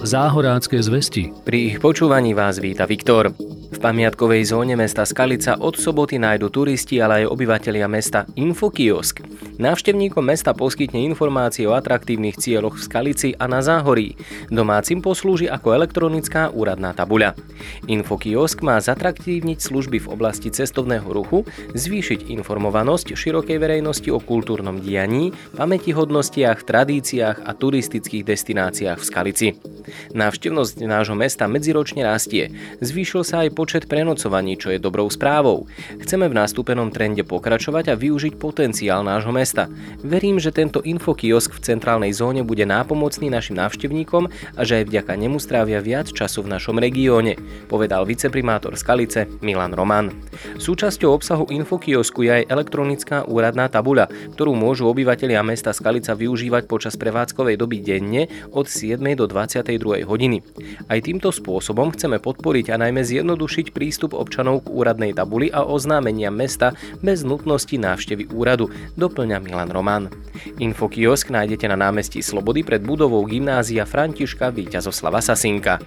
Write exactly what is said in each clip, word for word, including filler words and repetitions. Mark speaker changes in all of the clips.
Speaker 1: Záhorácké zvesti.
Speaker 2: Pri ich počúvaní vás víta Viktor. V pamiatkovej zóne mesta Skalica od soboty nájdu turisti, ale aj obyvatelia mesta infokiosk. Návštevníkom mesta poskytne informácie o atraktívnych cieľoch v Skalici a na Záhorí. Domácim poslúži ako elektronická úradná tabuľa. Infokiosk má zatraktívniť služby v oblasti cestovného ruchu, zvýšiť informovanosť širokej verejnosti o kultúrnom dianí, pamätihodnostiach, tradíciách a turistických destináciách v Skalici. Návštevnosť nášho mesta medziročne rastie. Zvýšil sa aj počet prenocovaní, čo je dobrou správou. Chceme v nastúpenom trende pokračovať a využiť potenciál nášho mesta. Verím, že tento infokiosk v centrálnej zóne bude nápomocný našim návštevníkom a že aj vďaka nemu strávia viac času v našom regióne, povedal viceprimátor Skalice Milan Roman. Súčasťou obsahu infokiosku je aj elektronická úradná tabuľa, ktorú môžu obyvatelia mesta Skalica využívať počas prevádzkovej doby denne od siedmej do dvadsiatej druhej hodiny. Aj týmto spôsobom chceme podporiť a najmä zjednodušiť prístup občanov k úradnej tabuli a oznámenia mesta bez nutnosti návštevy úradu, doplňa Milan Roman. Infokiosk nájdete na námestí Slobody pred budovou Gymnázia Františka Víťazoslava Sasinka.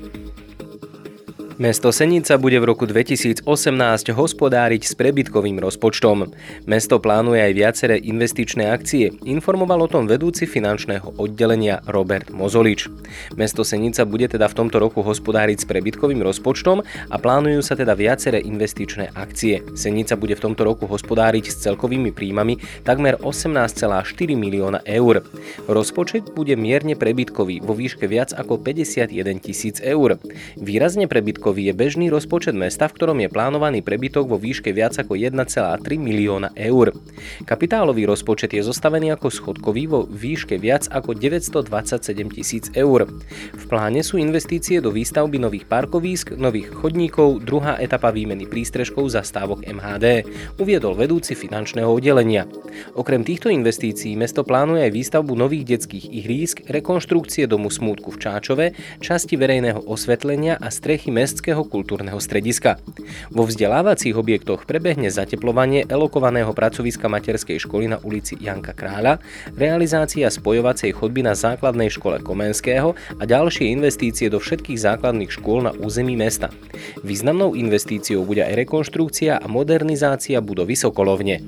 Speaker 2: Mesto Senica bude v roku dvetisícosemnásť hospodáriť s prebytkovým rozpočtom. Mesto plánuje aj viaceré investičné akcie, informoval o tom vedúci finančného oddelenia Robert Mozolič. Mesto Senica bude teda v tomto roku hospodáriť s prebytkovým rozpočtom a plánujú sa teda viaceré investičné akcie. Senica bude v tomto roku hospodáriť s celkovými príjmami takmer osemnásť celá štyri milióna eur. Rozpočet bude mierne prebytkový vo výške viac ako päťdesiatjeden tisíc eur. Výrazne prebytkový je bežný rozpočet mesta, v ktorom je plánovaný prebytok vo výške viac ako jeden celá tri milióna eur. Kapitálový rozpočet je zostavený ako schodkový vo výške viac ako deväťstodvadsaťsedem tisíc eur. V pláne sú investície do výstavby nových parkovísk, nových chodníkov, druhá etapa výmeny prístrežkov zastávok em há dé, uviedol vedúci finančného oddelenia. Okrem týchto investícií mesto plánuje aj výstavbu nových detských ihrísk, rekonštrukcie domu smútku v Čáčove, časti verejného osvetlenia a strechy mestského kultúrneho strediska. Vo vzdelávacích objektoch prebehne zateplovanie elokovaného pracoviska materskej školy na ulici Janka Kráľa, realizácia spojovacej chodby na základnej škole Komenského a ďalšie investície do všetkých základných škôl na území mesta. Významnou investíciou bude aj rekonštrukcia a modernizácia budovy Sokolovne.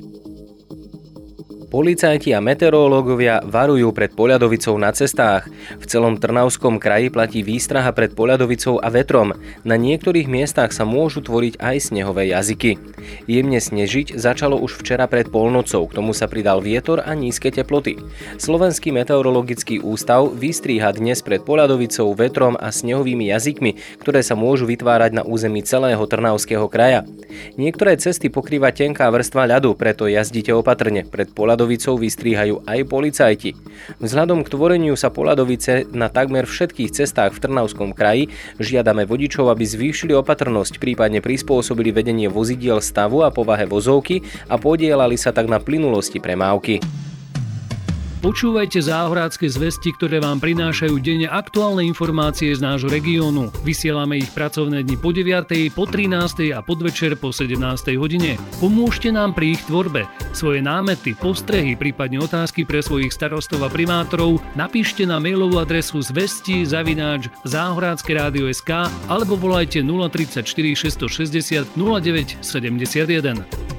Speaker 2: Policajti a meteorológovia varujú pred poľadovicou na cestách. V celom Trnavskom kraji platí výstraha pred poľadovicou a vetrom. Na niektorých miestach sa môžu tvoriť aj snehové jazyky. Jemne snežiť začalo už včera pred polnocou, k tomu sa pridal vietor a nízke teploty. Slovenský meteorologický ústav vystríha dnes pred poľadovicou, vetrom a snehovými jazykmi, ktoré sa môžu vytvárať na území celého Trnavského kraja. Niektoré cesty pokrýva tenká vrstva ľadu, preto jazdite opatrne. Pred poľadovicou vystríhajú aj policajti. Vzhľadom k tvoreniu sa poľadovice na takmer všetkých cestách v Trnavskom kraji žiadame vodičov, aby zvýšili opatrnosť, prípadne prispôsobili vedenie vozidiel stavu a povahe vozovky a podielali sa tak na plynulosti premávky.
Speaker 1: Počúvajte záhorácké zvesti, ktoré vám prinášajú denne aktuálne informácie z nášho regiónu. Vysielame ich pracovné dni po deviatej, po trinástej a podvečer po sedemnástej hodine. Pomôžte nám pri ich tvorbe. Svoje námety, postrehy, prípadne otázky pre svojich starostov a primátorov napíšte na mailovú adresu zvesti zavináč záhorácké rádio bodka es ká alebo volajte nula tridsaťštyri šesťstošesťdesiat nula deväť sedemdesiatjeden.